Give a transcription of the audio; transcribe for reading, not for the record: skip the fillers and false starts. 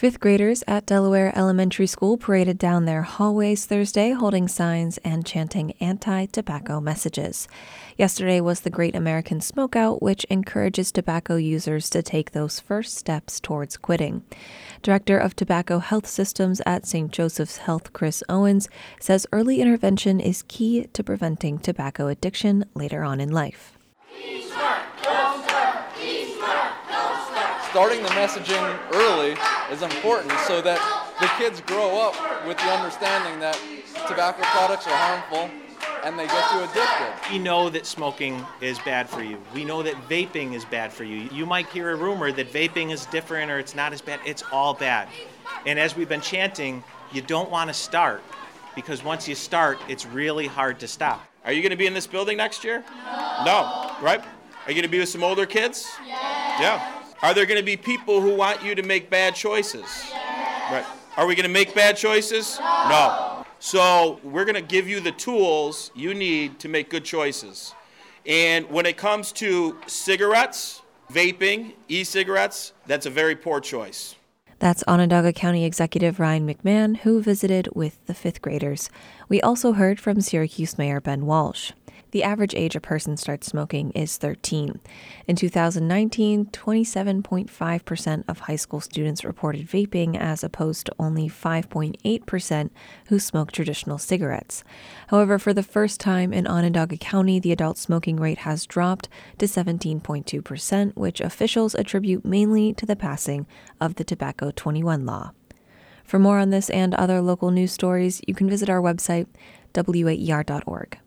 Fifth graders at Delaware Elementary School paraded down their hallways Thursday, holding signs and chanting anti-tobacco messages. Yesterday was the Great American Smokeout, which encourages tobacco users to take those first steps towards quitting. Director of Tobacco Health Systems at St. Joseph's Health, Chris Owens, says early intervention is key to preventing tobacco addiction later on in life. Starting the messaging early is important so that the kids grow up with the understanding that tobacco products are harmful and they get too addicted. We know that smoking is bad for you. We know that vaping is bad for you. You might hear a rumor that vaping is different or it's not as bad. It's all bad. And as we've been chanting, you don't want to start because once you start, it's really hard to stop. Are you going to be in this building next year? No, right? Are you going to be with some older kids? Yeah. Are there going to be people who want you to make bad choices? Right. Are we going to make bad choices? No. So we're going to give you the tools you need to make good choices. And when it comes to cigarettes, vaping, e-cigarettes, that's a very poor choice. That's Onondaga County Executive Ryan McMahon, who visited with the fifth graders. We also heard from Syracuse Mayor Ben Walsh. The average age a person starts smoking is 13. In 2019, 27.5% of high school students reported vaping as opposed to only 5.8% who smoke traditional cigarettes. However, for the first time in Onondaga County, the adult smoking rate has dropped to 17.2%, which officials attribute mainly to the passing of the Tobacco 21 law. For more on this and other local news stories, you can visit our website, waer.org.